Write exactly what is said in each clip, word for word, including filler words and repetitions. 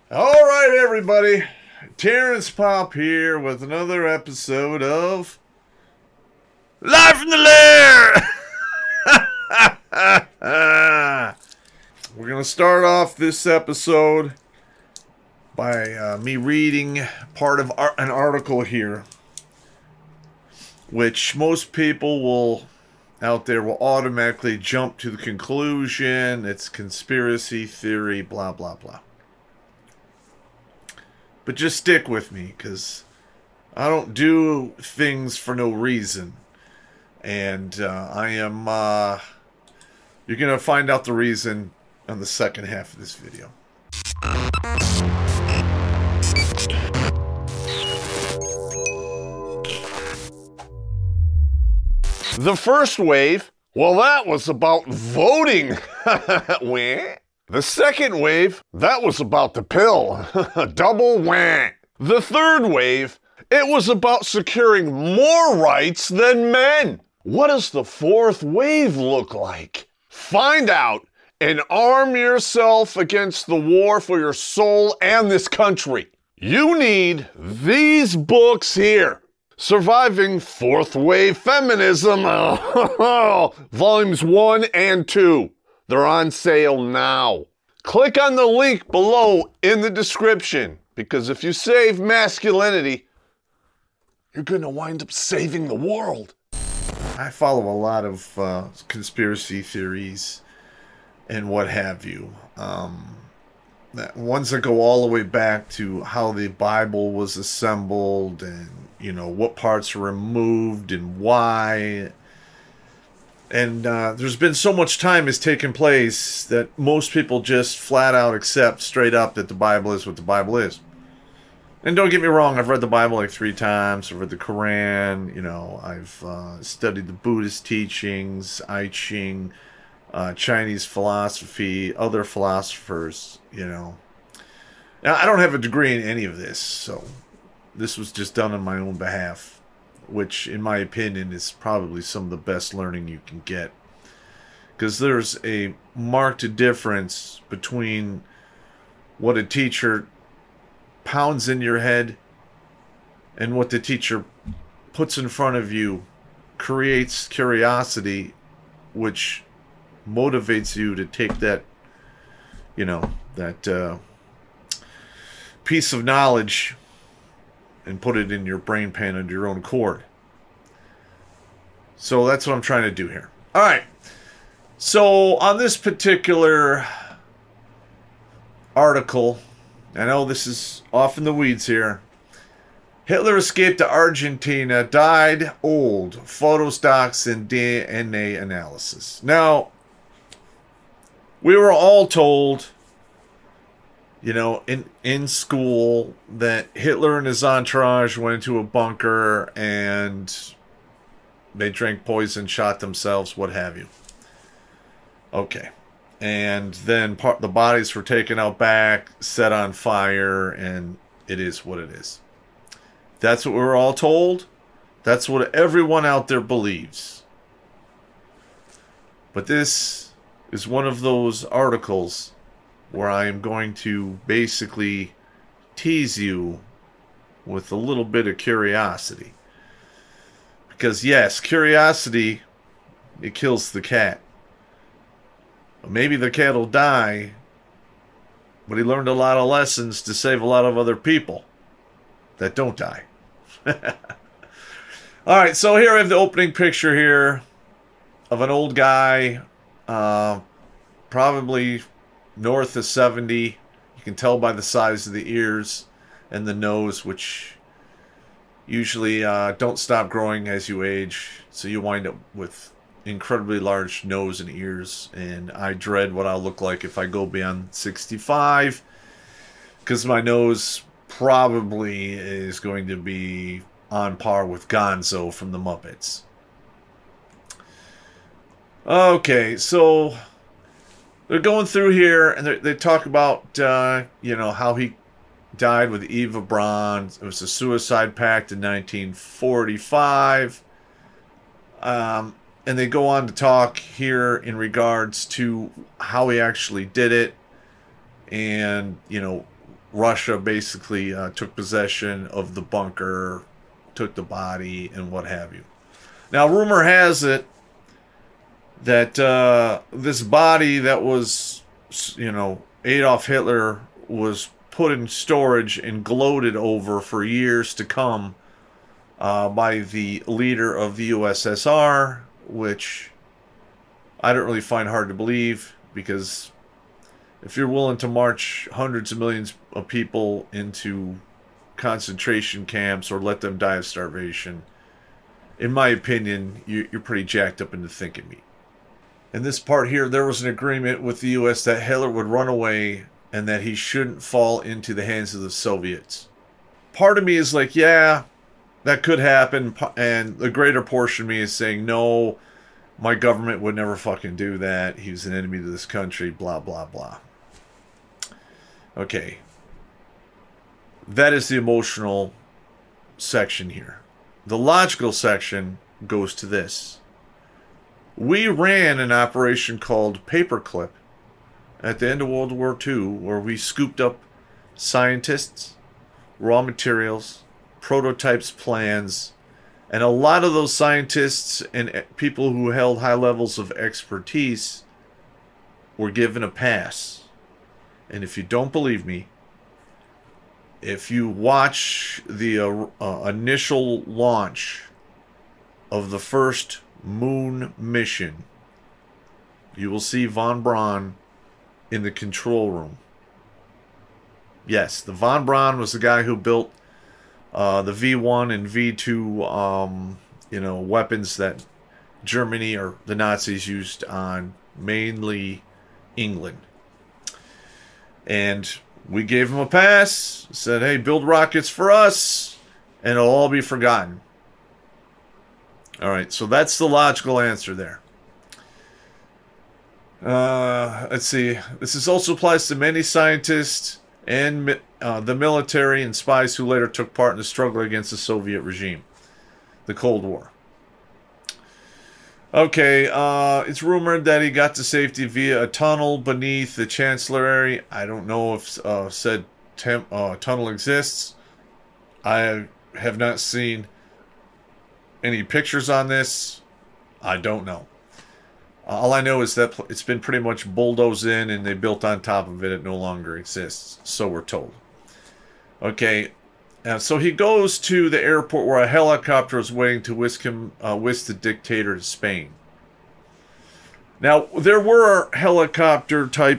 All right, everybody. Terrence Pop here with another episode of Live from the Lair. We're going to start off this episode by uh, me reading part of ar- an article here, which most people will out there will automatically jump to the conclusion it's conspiracy theory, blah, blah, blah. But just stick with me, because I don't do things for no reason. And uh, I am, uh, you're going to find out the reason on the second half of this video. The first wave, well, that was about voting. The second wave, that was about the pill. Double wah. The third wave, it was about securing more rights than men. What does the fourth wave look like? Find out and arm yourself against the war for your soul and this country. You need these books here. Surviving Fourth Wave Feminism, volumes one and two. They're on sale now. Click on the link below in the description, because if you save masculinity, you're going to wind up saving the world. I follow a lot of uh, conspiracy theories and what have you. Um, that ones that go all the way back to how the Bible was assembled and, you know, what parts were removed and why. And uh, there's been so much time has taken place that most people just flat out accept straight up that the Bible is what the Bible is. And don't get me wrong, I've read the Bible like three times. I've read the Quran, you know, I've uh, studied the Buddhist teachings, I Ching, uh, Chinese philosophy, other philosophers, you know. Now, I don't have a degree in any of this, so this was just done on my own behalf, which, in my opinion, is probably some of the best learning you can get. Because there's a marked difference between what a teacher pounds in your head and what the teacher puts in front of you creates curiosity, which motivates you to take that, you know, that uh, piece of knowledge and put it in your brain pan under your own accord. So that's what I'm trying to do here. All right. So on this particular article, I know this is off in the weeds here. Hitler escaped to Argentina, died old, photos, docs, and D N A analysis. Now, we were all told, you know, in, in school that Hitler and his entourage went into a bunker and they drank poison, shot themselves, what have you. Okay. And then part, the bodies were taken out back, set on fire, and it is what it is. That's what we were all told. That's what everyone out there believes. But this is one of those articles where I am going to basically tease you with a little bit of curiosity. Because yes, curiosity, it kills the cat. Maybe the cat will die, but he learned a lot of lessons to save a lot of other people that don't die. Alright, so here I have the opening picture here of an old guy, uh, probably north of seventy. You can tell by the size of the ears and the nose, which usually uh, don't stop growing as you age. So you wind up with incredibly large nose and ears. And I dread what I'll look like if I go beyond sixty-five. Because my nose probably is going to be on par with Gonzo from the Muppets. Okay, so they're going through here, and they talk about, uh, you know, how he died with Eva Braun. It was a suicide pact in nineteen forty-five. Um, and they go on to talk here in regards to how he actually did it. And, you know, Russia basically uh, took possession of the bunker, took the body, and what have you. Now, rumor has it that uh, this body that was, you know, Adolf Hitler was put in storage and gloated over for years to come uh, by the leader of the U S S R, which I don't really find hard to believe, because if you're willing to march hundreds of millions of people into concentration camps or let them die of starvation, in my opinion, you're pretty jacked up into thinking meat. In this part here, there was an agreement with the U S that Hitler would run away and that he shouldn't fall into the hands of the Soviets. Part of me is like, yeah, that could happen, and the greater portion of me is saying, no, my government would never fucking do that. He was an enemy to this country, blah, blah, blah. Okay. That is the emotional section here. The logical section goes to this. We ran an operation called Paperclip at the end of World War Two, where we scooped up scientists, raw materials, prototypes, plans, and a lot of those scientists and people who held high levels of expertise were given a pass. And if you don't believe me, if you watch the uh, uh, initial launch of the first moon mission, you will see von Braun in the control room. Yes, the von Braun was the guy who built uh, the V one and V two, um, you know, weapons that Germany or the Nazis used on mainly England. And we gave him a pass, said, hey, build rockets for us, and it'll all be forgotten. All right, so that's the logical answer there. Uh, let's see. This is also applies to many scientists and uh, the military and spies who later took part in the struggle against the Soviet regime, the Cold War. Okay, uh, it's rumored that he got to safety via a tunnel beneath the Chancellery. I don't know if uh, said temp, uh, tunnel exists. I have not seen any pictures on this. I don't know. All I know is that it's been pretty much bulldozed in and they built on top of it. It no longer exists, so we're told. Okay, uh, so he goes to the airport where a helicopter is waiting to whisk him, uh, whisk the dictator to Spain. Now, there were helicopter-type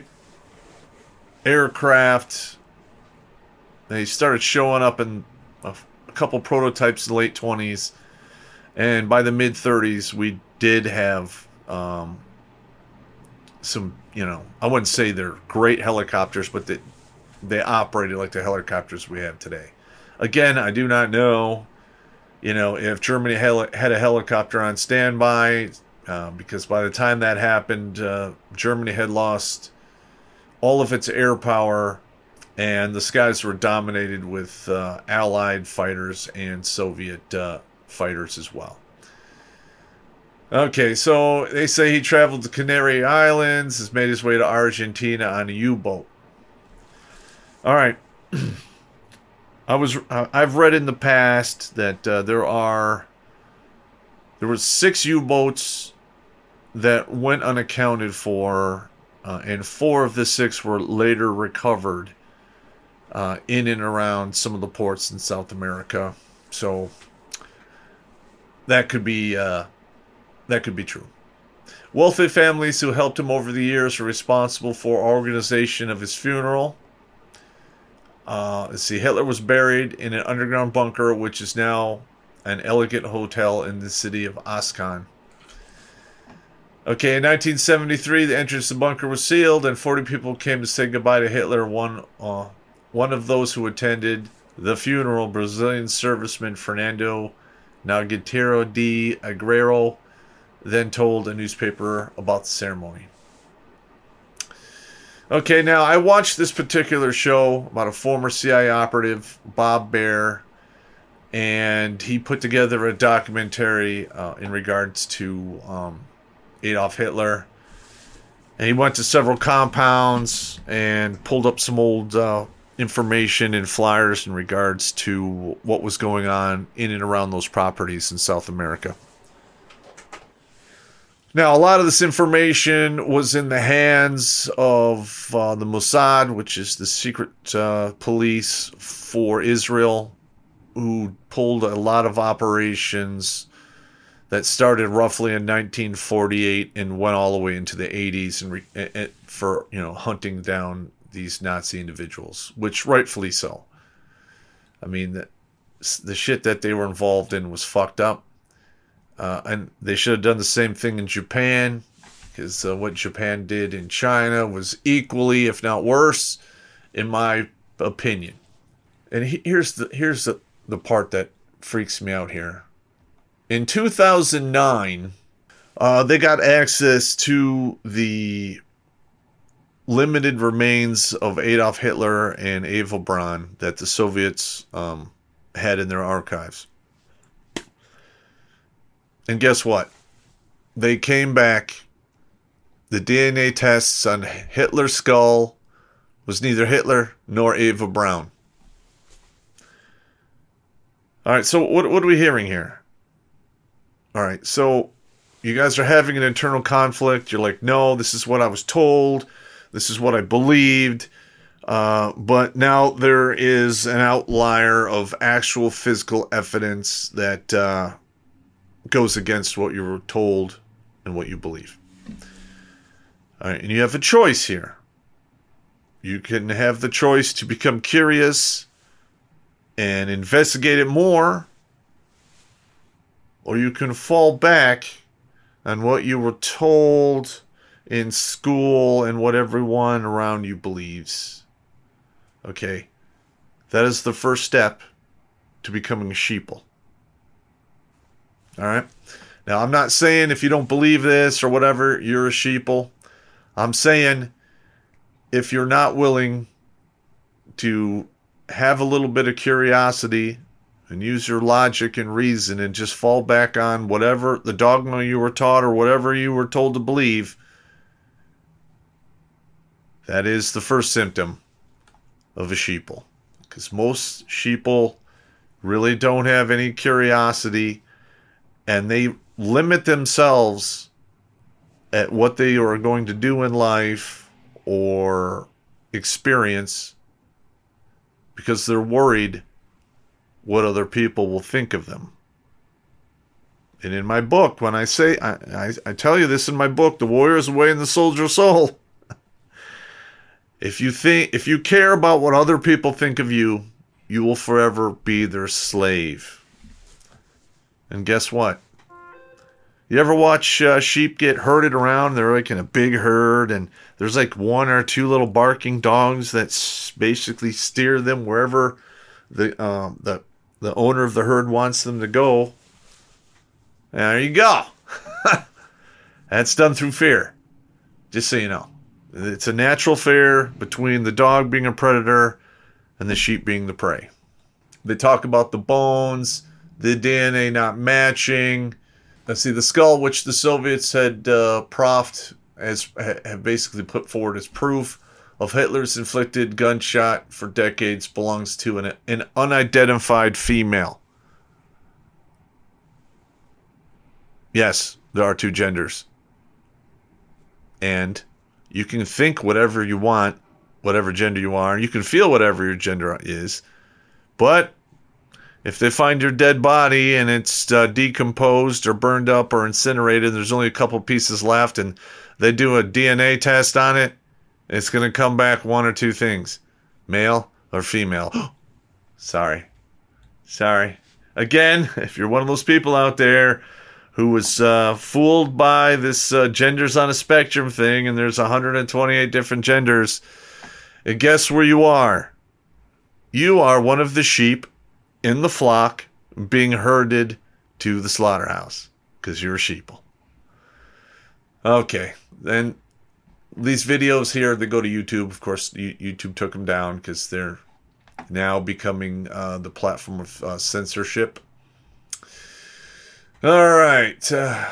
aircraft. They started showing up in a, a couple prototypes in the late twenties. And by the mid-thirties, we did have um, some, you know, I wouldn't say they're great helicopters, but they, they operated like the helicopters we have today. Again, I do not know, you know, if Germany hel- had a helicopter on standby, uh, because by the time that happened, uh, Germany had lost all of its air power, and the skies were dominated with uh, Allied fighters and Soviet uh, fighters as well. Okay, so they say he traveled to Canary Islands, has made his way to Argentina on a U-boat. All right. I was uh, I've read in the past that uh, there are there were six U-boats that went unaccounted for, uh, and four of the six were later recovered uh, in and around some of the ports in South America. So that could be uh, that could be true. Wealthy families who helped him over the years are responsible for organization of his funeral. Uh, let's see, Hitler was buried in an underground bunker, which is now an elegant hotel in the city of Ascan. Okay, in nineteen seventy-three, the entrance to the bunker was sealed, and forty people came to say goodbye to Hitler. One, uh, one of those who attended the funeral, Brazilian serviceman Fernando Nogueira de Aguero, then told a newspaper about the ceremony. Okay, now I watched this particular show about a former C I A operative, Bob Baer, and he put together a documentary uh, in regards to um, Adolf Hitler. And he went to several compounds and pulled up some old uh, information and flyers in regards to what was going on in and around those properties in South America. Now, a lot of this information was in the hands of uh, the Mossad, which is the secret uh, police for Israel, who pulled a lot of operations that started roughly in nineteen forty-eight and went all the way into the eighties and, re- and for, you know, hunting down these Nazi individuals, which rightfully so. I mean, the, the shit that they were involved in was fucked up. Uh, and they should have done the same thing in Japan, because uh, what Japan did in China was equally, if not worse, in my opinion. And he, here's the here's the, the part that freaks me out here. In two thousand nine, uh, they got access to the limited remains of Adolf Hitler and Eva Braun that the Soviets um, had in their archives. And guess what? They came back. The D N A tests on Hitler's skull was neither Hitler nor Eva Braun. All right, so what what are we hearing here? All right, so you guys are having an internal conflict. You're like, no, this is what I was told. This is what I believed. Uh, but now there is an outlier of actual physical evidence that uh, goes against what you were told and what you believe. All right, and you have a choice here. You can have the choice to become curious and investigate it more, or you can fall back on what you were told in school and what everyone around you believes. Okay, that is the first step to becoming a sheeple. All right. Now, I'm not saying if you don't believe this or whatever, you're a sheeple. I'm saying if you're not willing to have a little bit of curiosity and use your logic and reason and just fall back on whatever the dogma you were taught or whatever you were told to believe, that is the first symptom of a sheeple. Because most sheeple really don't have any curiosity, and they limit themselves at what they are going to do in life or experience because they're worried what other people will think of them. And in my book, when I say, I, I, I tell you this in my book, The Warrior's Way and the Soldier's Soul. If you think, if you care about what other people think of you, you will forever be their slave. And guess what? You ever watch uh, sheep get herded around? They're like in a big herd, and there's like one or two little barking dogs that s- basically steer them wherever the um, the the owner of the herd wants them to go. And there you go. That's done through fear. Just so you know, it's a natural fear between the dog being a predator and the sheep being the prey. They talk about the bones, the D N A not matching. Let's see, the skull, which the Soviets had uh, proffed, as have basically put forward as proof of Hitler's inflicted gunshot for decades, belongs to an, an unidentified female. Yes, there are two genders. And you can think whatever you want, whatever gender you are. You can feel whatever your gender is. But if they find your dead body and it's uh, decomposed or burned up or incinerated, there's only a couple pieces left, and they do a D N A test on it, it's going to come back one or two things. Male or female. Sorry. Sorry. Again, if you're one of those people out there who was uh, fooled by this uh, genders on a spectrum thing, and there's one hundred twenty-eight different genders, and guess where you are? You are one of the sheep in the flock being herded to the slaughterhouse because you're a sheeple. Okay, then these videos here, they go to YouTube. Of course, YouTube took them down because they're now becoming uh, the platform of uh, censorship. All right, uh,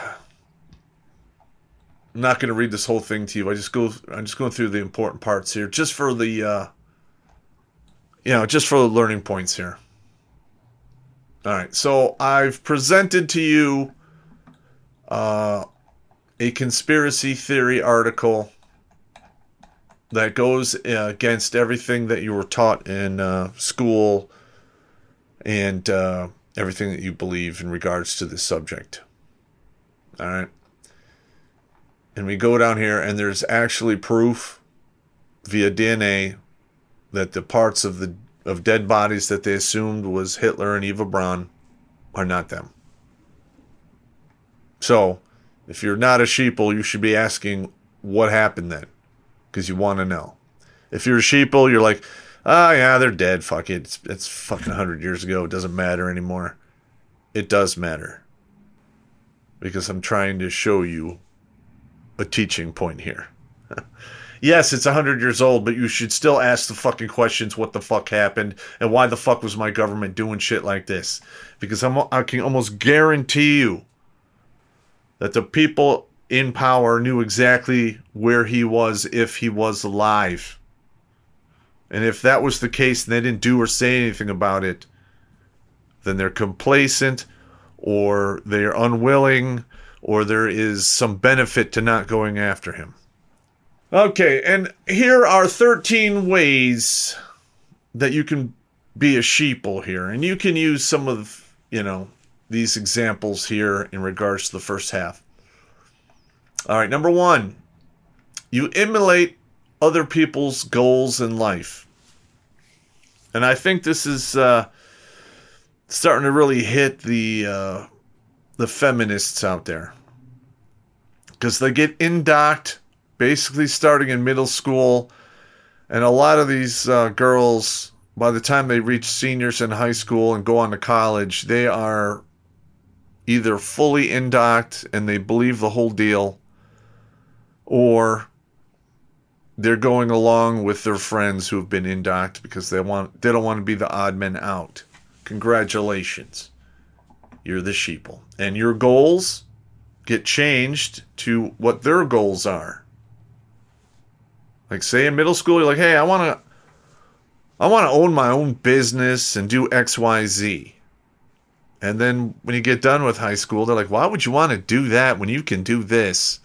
I'm not going to read this whole thing to you. I just go. I'm just going through the important parts here, just for the uh, you know, just for the learning points here. All right, so I've presented to you uh, a conspiracy theory article that goes uh, against everything that you were taught in uh, school and uh, everything that you believe in regards to this subject. All right. And we go down here, and there's actually proof via D N A that the parts of the of dead bodies that they assumed was Hitler and Eva Braun are not them. So, if you're not a sheeple, you should be asking what happened then, because you want to know. If you're a sheeple, you're like, oh yeah, they're dead, fuck it, it's, it's fucking one hundred years ago, it doesn't matter anymore. It does matter, because I'm trying to show you a teaching point here. Yes, it's one hundred years old, but you should still ask the fucking questions, what the fuck happened, and why the fuck was my government doing shit like this? Because I'm, I can almost guarantee you that the people in power knew exactly where he was if he was alive. And if that was the case and they didn't do or say anything about it, then they're complacent, or they're unwilling, or there is some benefit to not going after him. Okay, and here are thirteen ways that you can be a sheeple here. And you can use some of, you know, these examples here in regards to the first half. All right, number one, you emulate other people's goals in life. And I think this is uh, starting to really hit the uh, the feminists out there, because they get indocked basically starting in middle school, and a lot of these uh, girls, by the time they reach seniors in high school and go on to college, they are either fully indocked and they believe the whole deal, or they're going along with their friends who have been indocked because they want they don't want to be the odd men out. Congratulations. You're the sheeple. And your goals get changed to what their goals are. Like, say in middle school, you're like, hey, I want to I want to own my own business and do X, Y, Z. And then when you get done with high school, they're like, why would you want to do that when you can do this?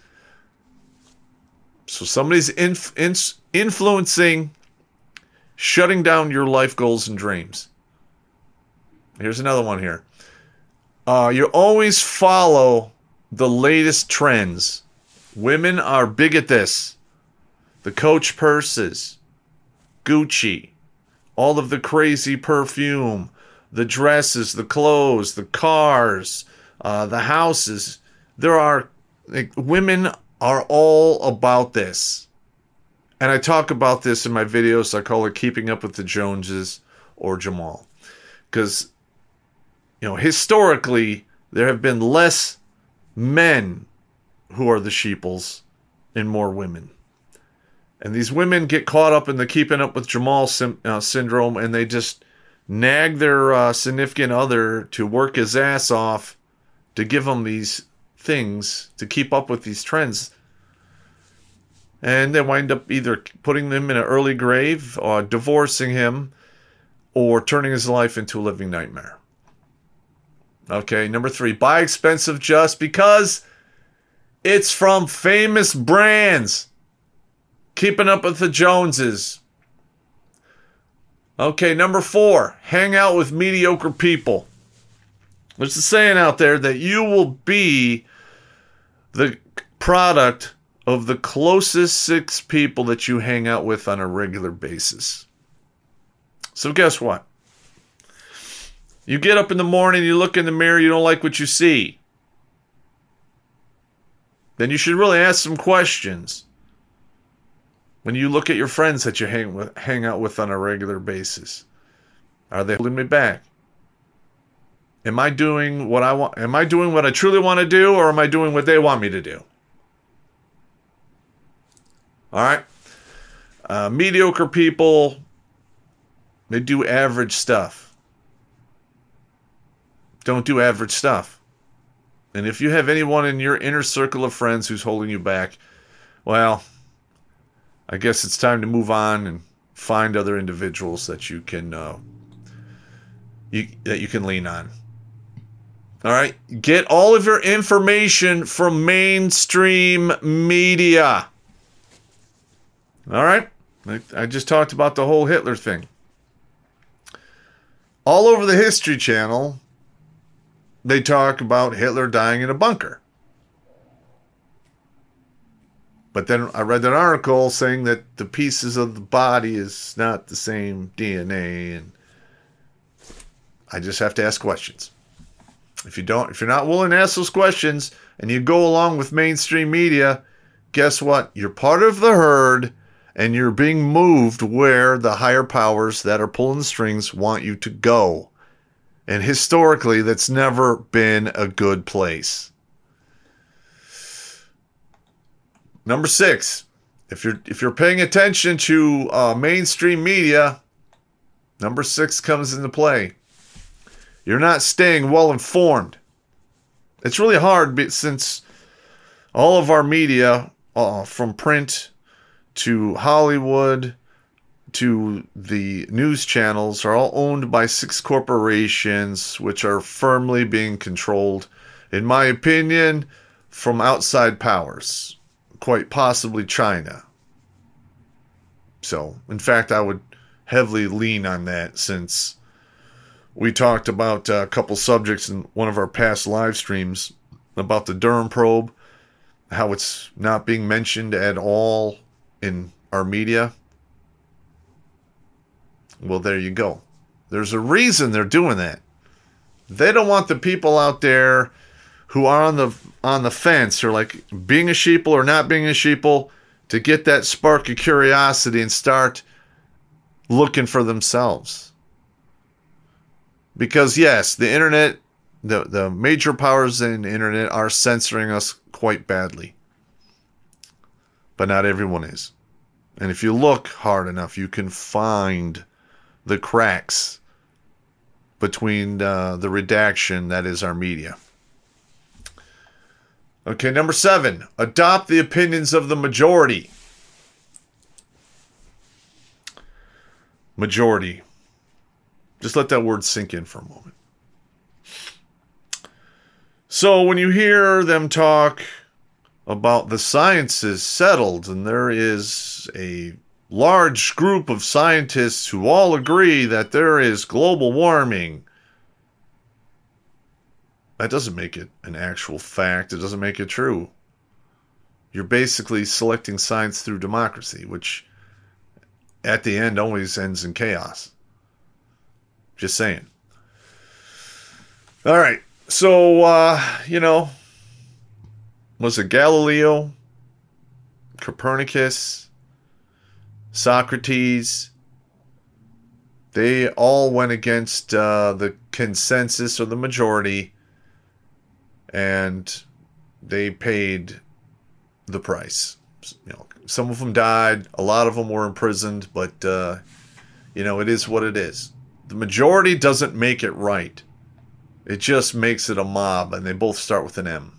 So somebody's inf- inf- influencing, shutting down your life goals and dreams. Here's another one here. Uh, you always follow the latest trends. Women are big at this. The Coach purses, Gucci, all of the crazy perfume, the dresses, the clothes, the cars, uh, the houses. There are, like, women are all about this. And I talk about this in my videos. I call it Keeping Up with the Joneses or Jamal. Because, you know, historically, there have been less men who are the sheeples and more women. And these women get caught up in the Keeping Up with Jamal sim- uh, syndrome, and they just nag their uh, significant other to work his ass off to give them these things to keep up with these trends. And they wind up either putting them in an early grave, or divorcing him, or turning his life into a living nightmare. Okay, number three, buy expensive just because it's from famous brands. Keeping Up with the Joneses. Okay, number four, hang out with mediocre people. There's a saying out there that you will be the product of the closest six people that you hang out with on a regular basis. So guess what? You get up in the morning, you look in the mirror, you don't like what you see. Then you should really ask some questions. When you look at your friends that you hang with, hang out with on a regular basis, are they holding me back? Am I doing what I want? Am I doing what I truly want to do, or am I doing what they want me to do? All right. Uh, mediocre people, they do average stuff. Don't do average stuff. And if you have anyone in your inner circle of friends who's holding you back, well, I guess it's time to move on and find other individuals that you can uh, you that you can lean on. All right, get all of your information from mainstream media. All right, I, I just talked about the whole Hitler thing. All over the History Channel, they talk about Hitler dying in a bunker. But then I read an article saying that the pieces of the body is not the same D N A, and I just have to ask questions. If you don't, if you're not willing to ask those questions and you go along with mainstream media, guess what? You're part of the herd and you're being moved where the higher powers that are pulling the strings want you to go. And historically, that's never been a good place. Number six, if you're if you're paying attention to uh, mainstream media, number six comes into play. You're not staying well informed. It's really hard since all of our media, uh, from print to Hollywood to the news channels, are all owned by six corporations, which are firmly being controlled, in my opinion, from outside powers, quite possibly China. So, in fact, I would heavily lean on that, since we talked about a couple subjects in one of our past live streams about the Durham probe, how it's not being mentioned at all in our media. Well, there you go. There's a reason they're doing that. They don't want the people out there who are on the on the fence, or like being a sheeple or not being a sheeple, to get that spark of curiosity and start looking for themselves. Because yes, the internet, the, the major powers in the internet are censoring us quite badly. But not everyone is. And if you look hard enough, you can find the cracks between uh, the redaction that is our media. Okay, number seven, adopt the opinions of the majority. Majority. Just let that word sink in for a moment. So when you hear them talk about the science is settled and there is a large group of scientists who all agree that there is global warming, that doesn't make it an actual fact. It doesn't make it true. You're basically selecting science through democracy, which at the end always ends in chaos. Just saying. All right. So, uh, you know, was it Galileo, Copernicus, Socrates? They all went against uh, the consensus or the majority, and they paid the price. You know, some of them died. A lot of them were imprisoned, but, uh, you know, it is what it is. The majority doesn't make it right. It just makes it a mob, and they both start with an M.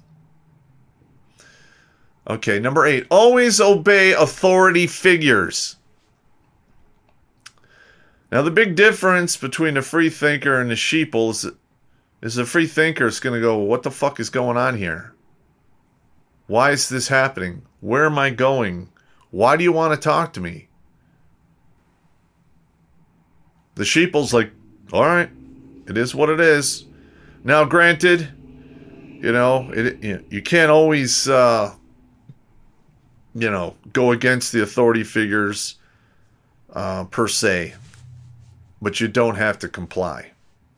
Okay, number eight. Always obey authority figures. Now, the big difference between a free thinker and a sheeple is, is a free thinker is going to go, what the fuck is going on here? Why is this happening? Where am I going? Why do you want to talk to me? The sheeple's like, all right, it is what it is. Now, granted, you know, it, you, you can't always, uh, you know, go against the authority figures uh, per se, but you don't have to comply.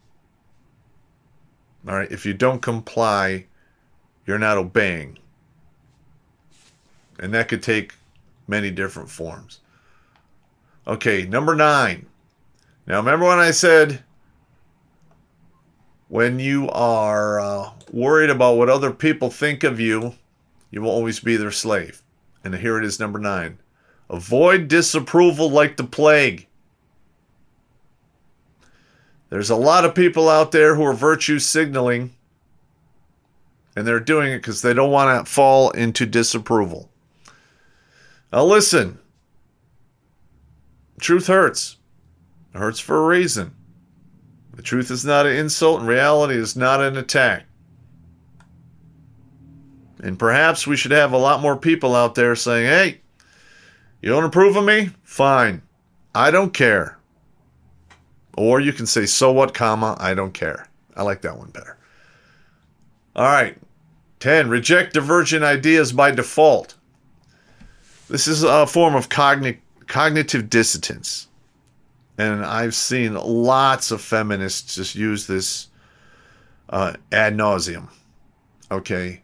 All right, if you don't comply, you're not obeying. And that could take many different forms. Okay, number nine. Now, remember when I said when you are uh, worried about what other people think of you, you will always be their slave. And here it is, number nine. Avoid disapproval like the plague. There's a lot of people out there who are virtue signaling, and they're doing it because they don't want to fall into disapproval. Now listen. truth hurts. It hurts for a reason. The truth is not an insult, and reality is not an attack. And perhaps we should have a lot more people out there saying, hey, you don't approve of me? Fine. I don't care. Or you can say, so what, comma, I don't care. I like that one better. All right. ten. Reject divergent ideas by default. This is a form of cogni- cognitive dissonance. And I've seen lots of feminists just use this uh, ad nauseum. Okay.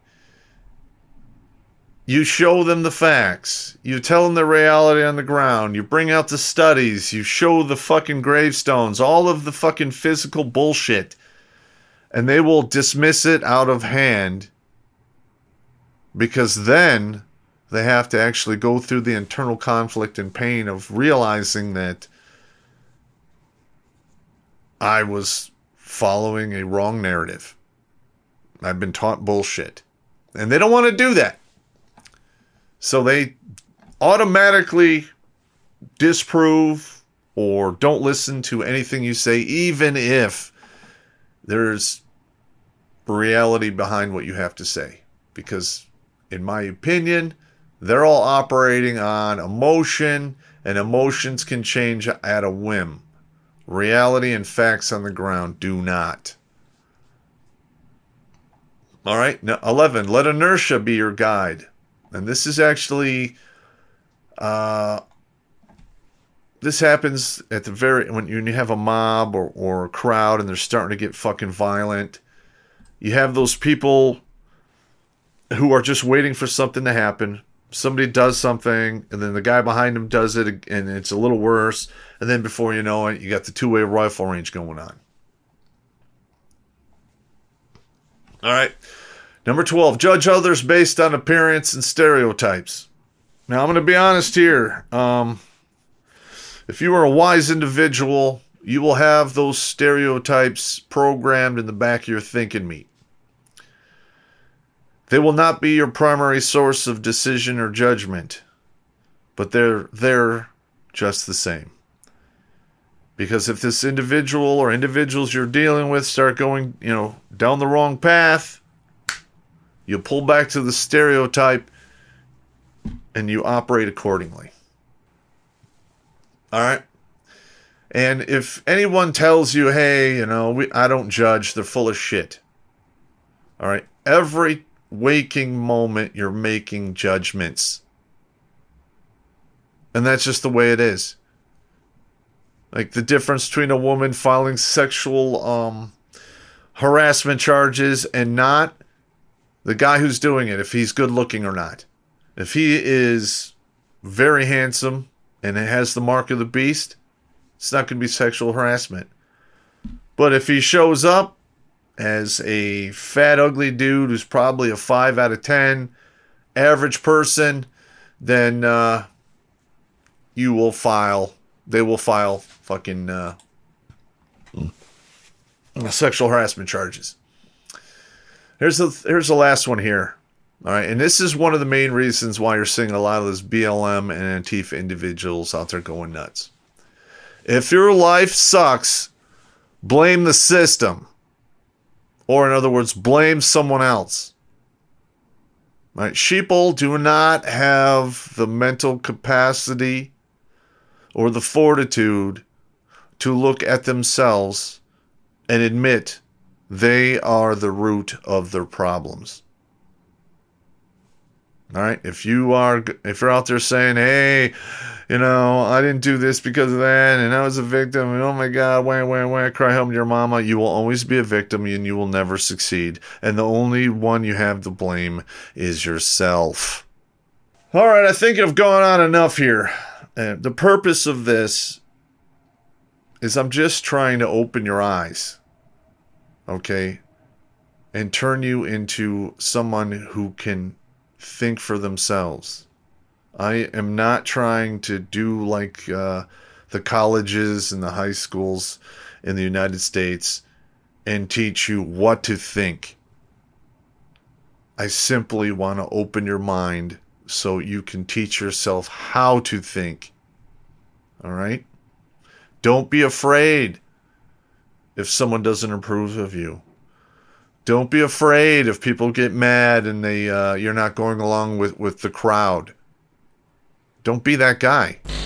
You show them the facts. You tell them the reality on the ground. You bring out the studies. You show the fucking gravestones. All of the fucking physical bullshit. And they will dismiss it out of hand. Because then they have to actually go through the internal conflict and pain of realizing that I was following a wrong narrative. I've been taught bullshit. And they don't want to do that. So they automatically disprove or don't listen to anything you say, even if there's reality behind what you have to say. Because, in my opinion, they're all operating on emotion, and emotions can change at a whim. Reality and facts on the ground do not. All right, now, eleven. Let inertia be your guide. And this is actually, uh, this happens at the very, when you have a mob or, or a crowd and they're starting to get fucking violent. You have those people who are just waiting for something to happen. Somebody does something, and then the guy behind them does it, and it's a little worse. And then before you know it, you got the two-way rifle range going on. All right. Number twelve, judge others based on appearance and stereotypes. Now, I'm going to be honest here. Um, if you are a wise individual, you will have those stereotypes programmed in the back of your thinking meat. They will not be your primary source of decision or judgment, but they're they're just the same. Because if this individual or individuals you're dealing with start going, you know, down the wrong path, you pull back to the stereotype and you operate accordingly. All right? And if anyone tells you, hey, you know, we, I don't judge, they're full of shit. All right? Every waking moment, you're making judgments. And that's just the way it is. Like the difference between a woman filing sexual um, harassment charges and not, the guy who's doing it, if he's good looking or not. If he is very handsome and it has the mark of the beast, it's not going to be sexual harassment. But if he shows up as a fat, ugly dude who's probably a five out of ten, average person, then uh, you will file, they will file fucking uh, sexual harassment charges. Here's the here's the last one here. All right, and this is one of the main reasons why you're seeing a lot of those B L M and Antifa individuals out there going nuts. If your life sucks, blame the system. Or in other words, blame someone else. All right, sheeple do not have the mental capacity or the fortitude to look at themselves and admit they are the root of their problems. All right. If you are, if you're out there saying, "Hey, you know, I didn't do this because of that, and I was a victim, and oh my God, wah wah wah, cry home to your mama," you will always be a victim, and you will never succeed. And the only one you have to blame is yourself. All right. I think I've gone on enough here. And the purpose of this is I'm just trying to open your eyes. Okay, and turn you into someone who can think for themselves. I am not trying to do like uh, the colleges and the high schools in the United States and teach you what to think. I simply want to open your mind so you can teach yourself how to think. All right? Don't be afraid if someone doesn't approve of you. Don't be afraid if people get mad and they uh, you're not going along with, with the crowd. Don't be that guy.